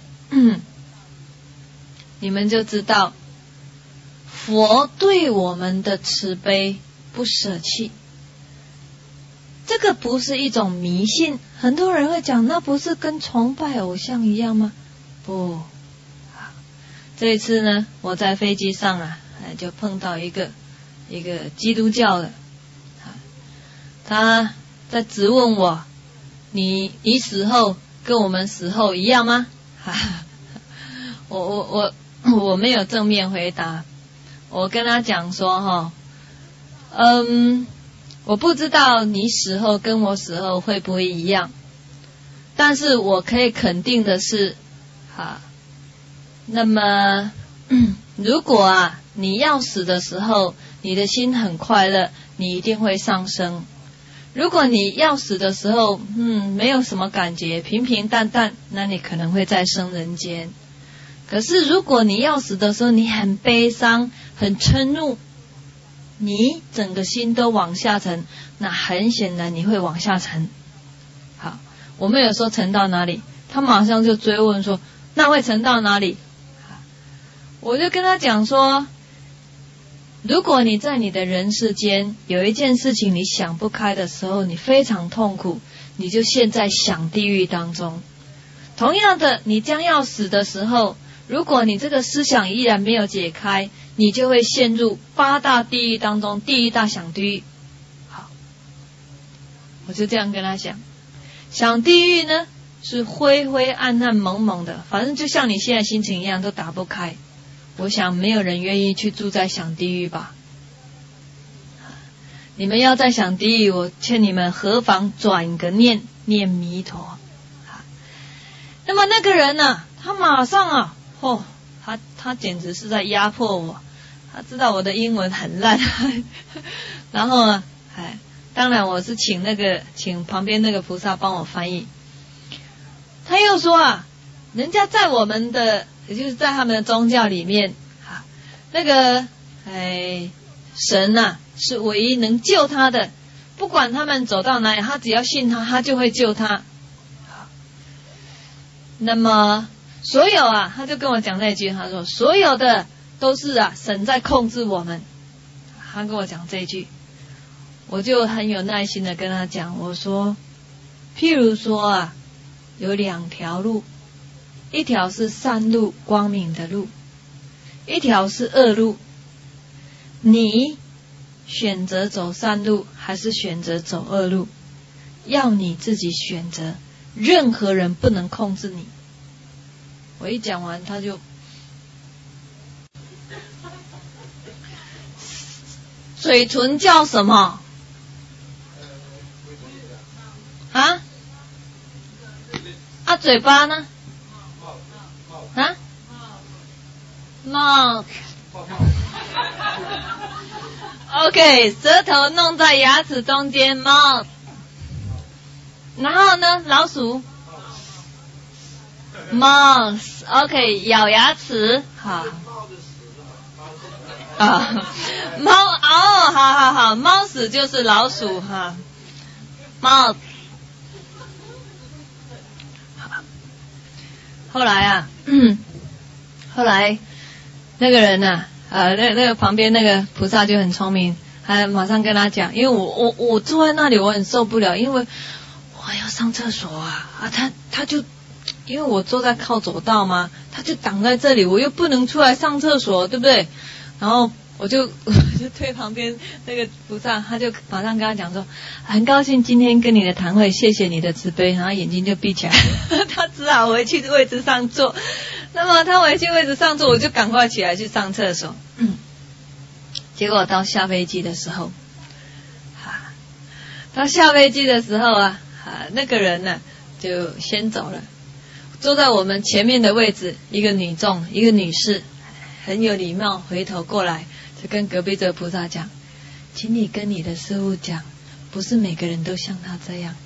你们就知道佛对我们的慈悲不舍弃，这个不是一种迷信。很多人会讲，那不是跟崇拜偶像一样吗？不，这一次呢，我在飞机上就碰到一个基督教的，他在质问我，你死后跟我们死后一样吗？我没有正面回答，我跟他讲说我不知道你死后跟我死后会不会一样，但是我可以肯定的是那么如果你要死的时候你的心很快乐，你一定会上升。如果你要死的时候没有什么感觉，平平淡淡，那你可能会再生人间。可是如果你要死的时候你很悲伤很嗔怒，你整个心都往下沉，那很显然你会往下沉。好，我们有说沉到哪里，他马上就追问说那会沉到哪里。我就跟他讲说，如果你在你的人世间有一件事情你想不开的时候，你非常痛苦，你就陷在想地狱当中。同样的，你将要死的时候，如果你这个思想依然没有解开，你就会陷入8大地狱当中第1大想地狱。好，我就这样跟他讲，想地狱呢是灰灰暗暗蒙蒙的，反正就像你现在心情一样，都打不开。我想没有人愿意去住在想地狱吧。你们要在想地狱，我劝你们何妨转个念弥陀。那么那个人他马上他简直是在压迫我他知道我的英文很烂，然后呢，当然我是请旁边那个菩萨帮我翻译。他又说啊，人家在我们的，也就是在他们的宗教里面，那个神啊是唯一能救他的，不管他们走到哪里，他只要信他，他就会救他。那么所有啊，他就跟我讲那句，他说所有的都是啊神在控制我们。他跟我讲这一句，我就很有耐心的跟他讲，我说譬如说啊，有2条路，一条是善路光明的路，一条是恶路，你选择走善路还是选择走恶路，要你自己选择，任何人不能控制你。我一讲完他就嘴唇叫什么啊？嘴巴呢？啊 ？mouth。OK， 舌头弄在牙齿中间 mouth。然后呢，老鼠 mouse。OK， 咬牙齿，好。猫好，猫屎就是老鼠哈。猫。后来那个人呢，那个旁边那个菩萨就很聪明，他马上跟他讲，因为我坐在那里我很受不了，因为我要上厕所他就因为我坐在靠走道嘛，他就挡在这里，我又不能出来上厕所，对不对？然后我就推旁边那个菩萨，他就马上跟他讲说，很高兴今天跟你的谈会，谢谢你的慈悲，然后眼睛就闭起来，他只好回去位置上坐。那么他回去位置上坐，我就赶快起来去上厕所。结果到下飞机的时候，那个人呢就先走了，坐在我们前面的位置，一个女士，很有礼貌，回头过来就跟隔壁这个菩萨讲，请你跟你的师父讲，不是每个人都像他这样。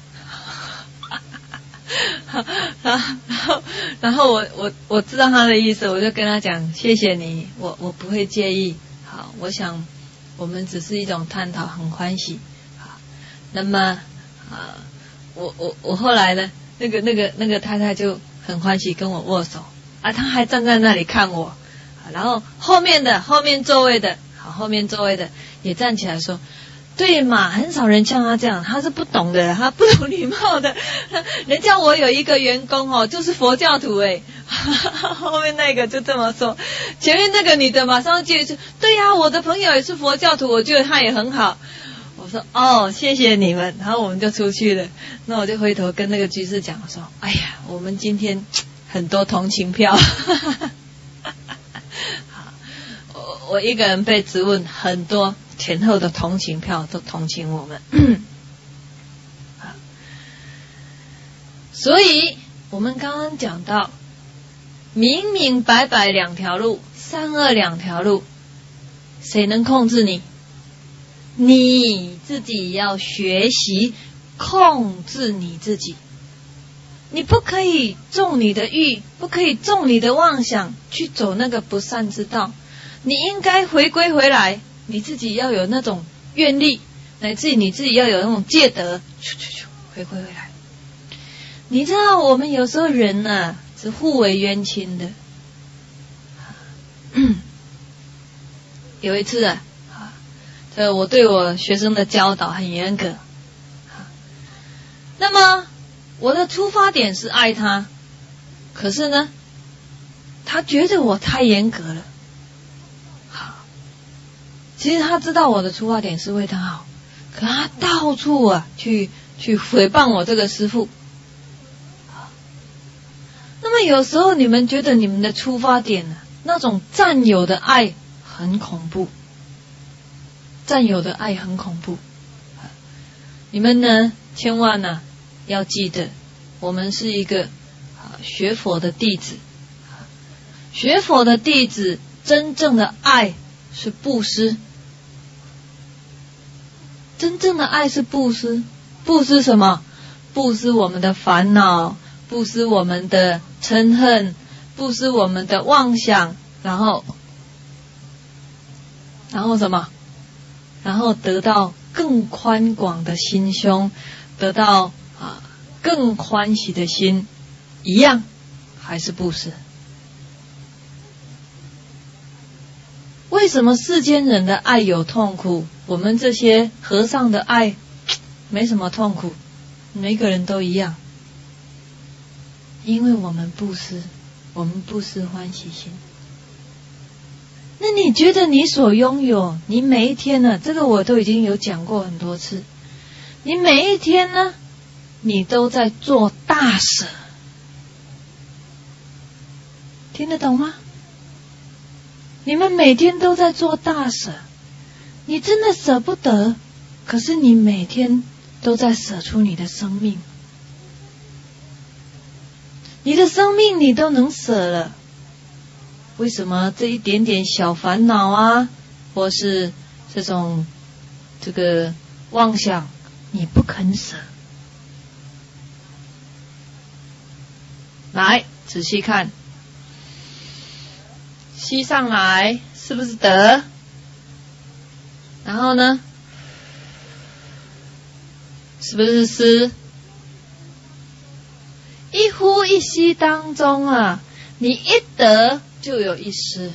然后我知道他的意思，我就跟他讲，谢谢你，我不会介意。好，我想我们只是一种探讨，很欢喜。好，那么我后来呢，那个太太就很欢喜跟我握手她还站在那里看我。然后后面座位的也站起来说，对嘛，很少人像他这样，他是不懂的，他不懂礼貌的。人家我有一个员工就是佛教徒后面那个就这么说，前面那个女的马上接着，对呀，我的朋友也是佛教徒，我觉得他也很好。我说谢谢你们，然后我们就出去了。那我就回头跟那个居士讲，我说，哎呀，我们今天很多同情票。我一个人被质问，很多前后的同情票都同情我们。所以我们刚刚讲到明明白白2条路，善恶2条路，谁能控制你？你自己要学习控制你自己。你不可以纵你的欲，不可以纵你的妄想去走那个不善之道，你应该回归回来，你自己要有那种愿力，乃至于你自己要有那种戒德，回归回来。你知道我们有时候人呢是互为冤亲的。有一次我对我学生的教导很严格，那么我的出发点是爱他，可是呢他觉得我太严格了。其实他知道我的出发点是为他好，可他到处去诽谤我这个师父。那么有时候你们觉得你们的出发点那种占有的爱很恐怖，你们呢千万要记得，我们是一个学佛的弟子，学佛的弟子真正的爱是布施。真正的爱是布施。布施什么？布施我们的烦恼，布施我们的嗔恨，布施我们的妄想，然后什么？然后得到更宽广的心胸，得到更欢喜的心，一样还是布施。为什么世间人的爱有痛苦，我们这些和尚的爱没什么痛苦，每个人都一样？因为我们布施，我们布施欢喜心。那你觉得你所拥有，你每一天呢？这个我都已经有讲过很多次。你每一天呢，你都在做大舍，听得懂吗？你们每天都在做大舍，你真的舍不得，可是你每天都在舍出你的生命，你的生命你都能舍了。为什么这一点点小烦恼啊，或是这种这个妄想，你不肯舍？来，仔细看，吸上来是不是得？然后呢，是不是失？一呼一吸当中啊，你一得就有一失。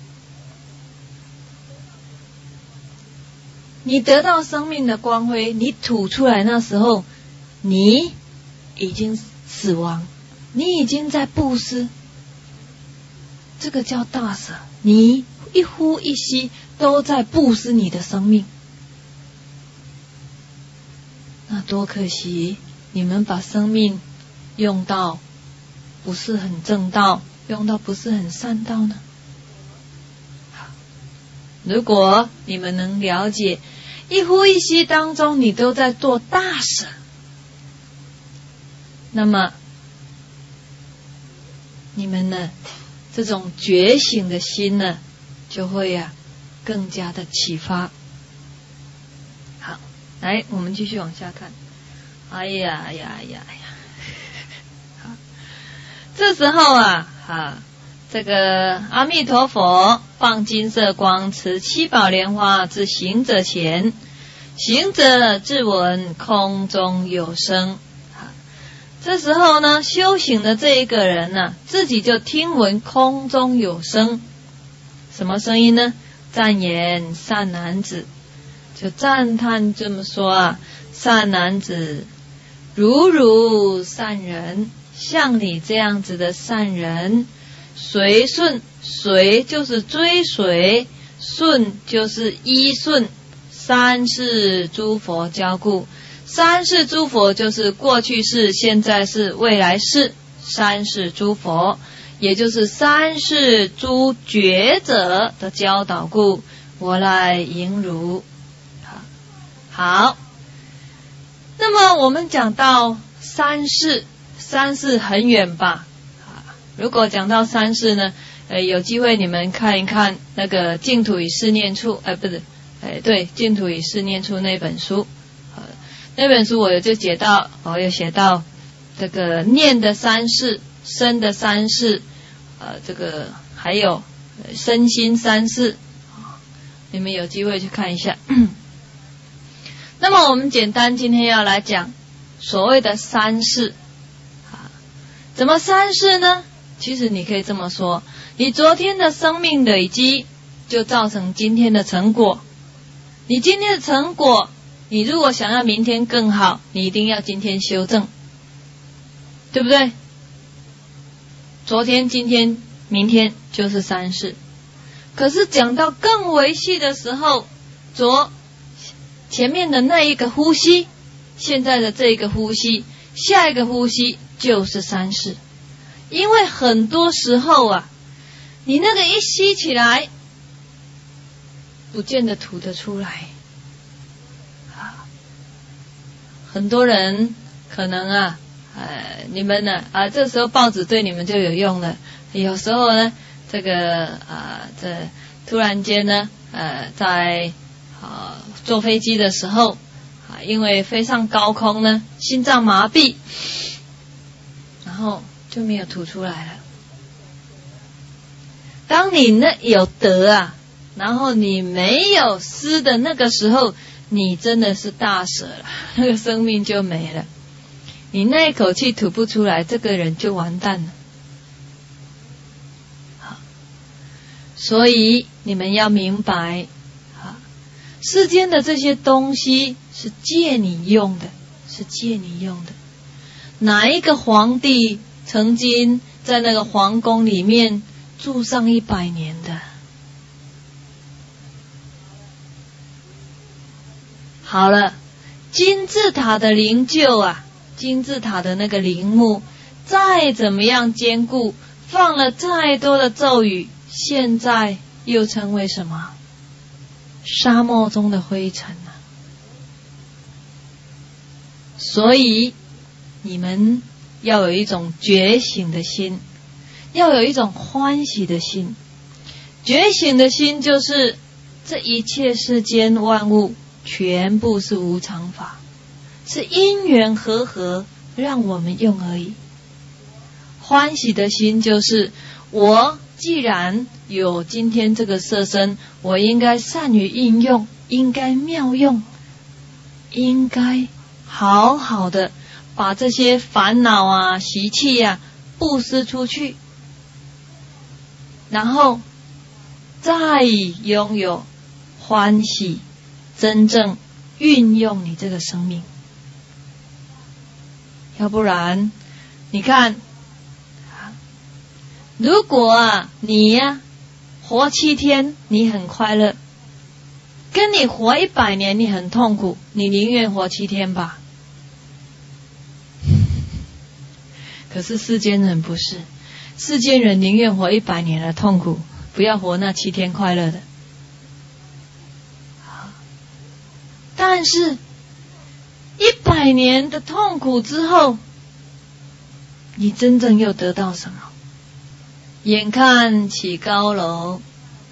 你得到生命的光辉，你吐出来那时候，你已经死亡，你已经在布施，这个叫大舍。你一呼一吸都在布施你的生命，那多可惜，你们把生命用到不是很正道，用到不是很善道呢？如果你们能了解，一呼一吸当中你都在做大舍，那么你们呢，这种觉醒的心呢，就会更加的启发。好，来，我们继续往下看。哎呀，好，这时候这个阿弥陀佛放金色光，持七宝莲花至行者前，行者自闻空中有声。这时候呢，修行的这一个人呢，自己就听闻空中有声。什么声音呢？赞言善男子，就赞叹这么说善男子，如善人，像你这样子的善人，随顺，随就是追随，顺就是依顺，三世诸佛交故。三世诸佛就是过去世、现在世、未来世，三世诸佛也就是三世诸觉者的教导故，我来迎如。好，那么我们讲到三世，三世很远吧？如果讲到三世呢，有机会你们看一看那个净土与思念处，对，净土与思念处那本书。那本书我就写到这个念的三世，身的三世，这个还有身心三世，你们有机会去看一下。那么我们简单今天要来讲所谓的三世，怎么三世呢？其实你可以这么说，你昨天的生命累积就造成今天的成果，你今天的成果，你如果想要明天更好，你一定要今天修正，对不对？昨天、今天、明天就是三世。可是讲到更维系的时候，前面的那一个呼吸，现在的这一个呼吸，下一个呼吸就是三世。因为很多时候你那个一吸起来，不见得吐得出来。很多人可能你们呢这时候报纸对你们就有用了。有时候呢，这个突然间呢，在坐飞机的时候因为飞上高空呢，心脏麻痹，然后就没有吐出来了。当你那有得然后你没有失的那个时候，你真的是大舍了，那个生命就没了。你那一口气吐不出来，这个人就完蛋了。好，所以你们要明白，世间的这些东西是借你用的，是借你用的。哪一个皇帝曾经在那个皇宫里面住上100年的？好了，金字塔的灵柩金字塔的那个陵墓再怎么样坚固，放了再多的咒语，现在又成为什么？沙漠中的灰尘所以你们要有一种觉醒的心，要有一种欢喜的心。觉醒的心就是这一切世间万物全部是无常法，是因缘和合让我们用而已。欢喜的心就是我既然有今天这个色身，我应该善于应用，应该妙用，应该好好的把这些烦恼习气布施出去，然后再拥有欢喜，真正运用你这个生命。要不然你看，如果你活7天你很快乐，跟你活100年你很痛苦，你宁愿活7天吧。可是世间人不是，世间人宁愿活100年的痛苦，不要活那7天快乐的。但是100年的痛苦之后，你真正又得到什么？眼看起高楼，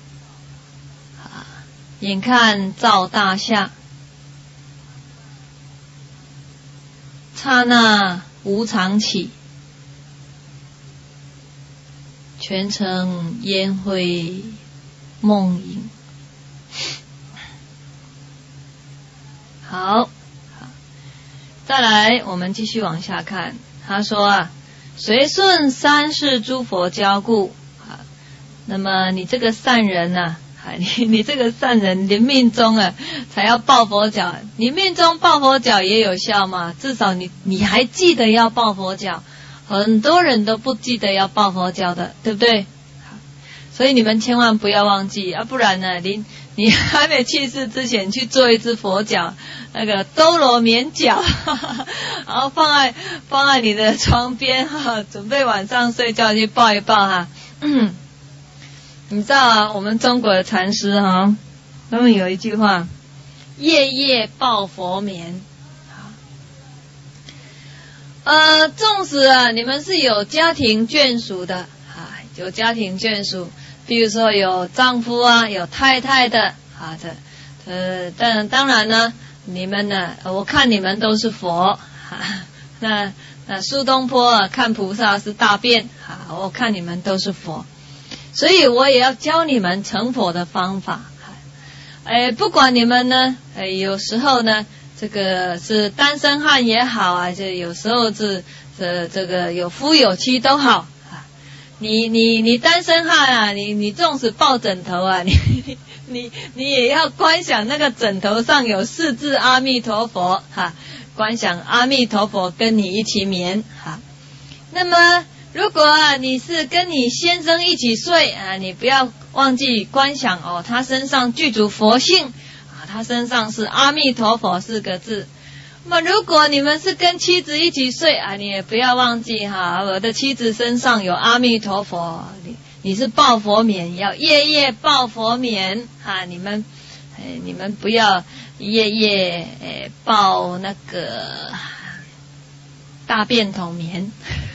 眼看造大厦，刹那无常起，全城烟灰梦影。好，再来我们继续往下看。他说随顺三世诸佛教故，那么你这个善人你这个善人，临命终才要抱佛脚。你命中抱佛脚也有效嘛？至少你还记得要抱佛脚，很多人都不记得要抱佛脚的，对不对？所以你们千万不要忘记不然呢，你还没去世之前去做一只佛脚，那个兜罗绵脚，然后放在你的床边准备晚上睡觉去抱一抱你知道我们中国的禅师他们有一句话，夜夜抱佛眠。纵使你们是有家庭眷属的有家庭眷属，比如说有丈夫有太太的但当然呢，你们呢，我看你们都是佛那苏东坡看菩萨是大便我看你们都是佛，所以我也要教你们成佛的方法。不管你们呢有时候呢这个是单身汉也好就有时候是这个有夫有妻都好你单身汉你纵使抱枕头你也要观想那个枕头上有4字阿弥陀佛观想阿弥陀佛跟你一起眠那么如果你是跟你先生一起睡你不要忘记观想他身上具足佛性他身上是阿弥陀佛4个字。那么如果你们是跟妻子一起睡你也不要忘记我的妻子身上有阿弥陀佛，你是抱佛眠，要夜夜抱佛眠你们不要夜夜抱那个大便桶眠